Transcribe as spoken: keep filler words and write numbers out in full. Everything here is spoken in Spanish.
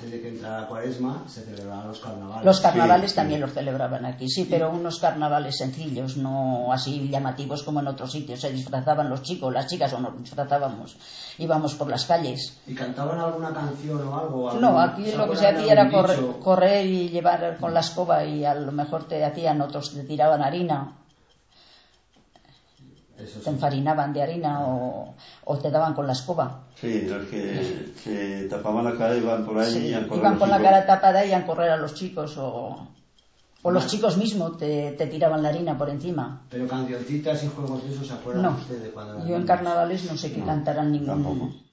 antes de que entrara la Cuaresma, se celebraban los carnavales. Los carnavales sí, también sí. los celebraban aquí, sí, pero unos carnavales sencillos, no así llamativos como en otros sitios. Se disfrazaban los chicos, las chicas o nos disfrazábamos, íbamos por las calles. ¿Y cantaban alguna canción o algo? ¿Algún... No, aquí ¿Se lo que se acuerdan de hacía era algún correr, dicho? correr y llevar con la escoba, y a lo mejor te hacían, otros te tiraban harina. Eso sí. Te enfarinaban de harina o, o te daban con la escoba. Sí, los que se tapaban la cara iban por ahí Sí, y a correr iban los con la chicos. cara tapada y a correr a los chicos, o, o los chicos mismos te, te tiraban la harina por encima. Pero cancioncitas y juegos de eso, ¿se acuerdan No, ustedes de cuando eran yo en niños? carnavales no sé que No, cantaran ningún... tampoco.